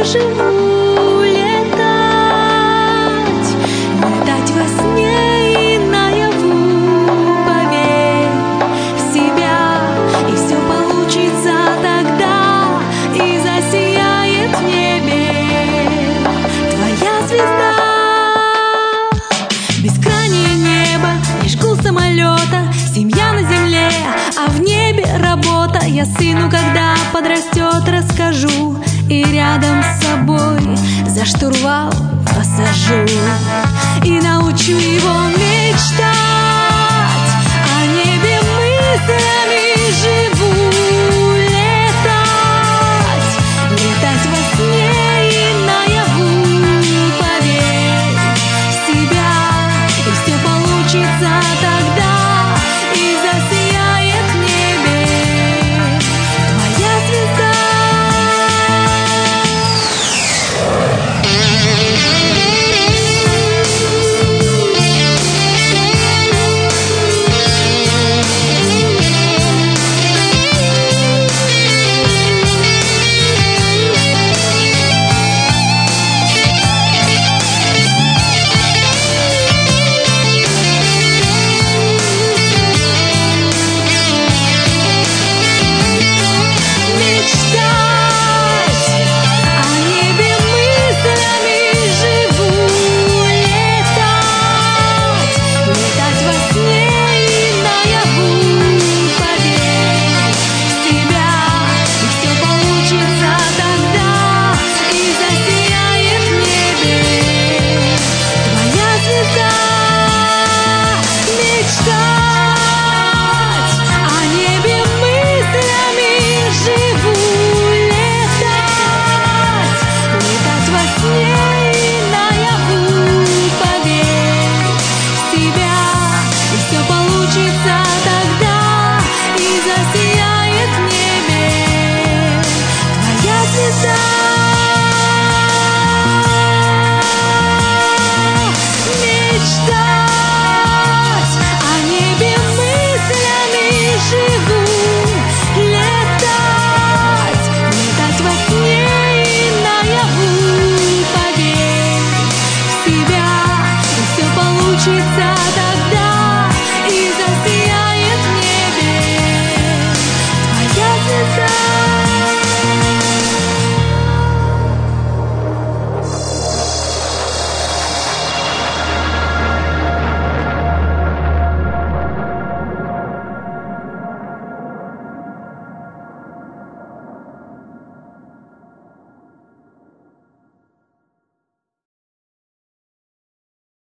живу летать, летать во сне и наяву. Поверь в себя, и все получится тогда, и засияет в небе твоя звезда. Бескрайнее небо, лишь гул самолета, семья на земле, а в небе работа. Я сыну, когда подрастет, расскажу, и рядом с собой за штурвал посажу, и научу его мечтать, о небе мыслями живу.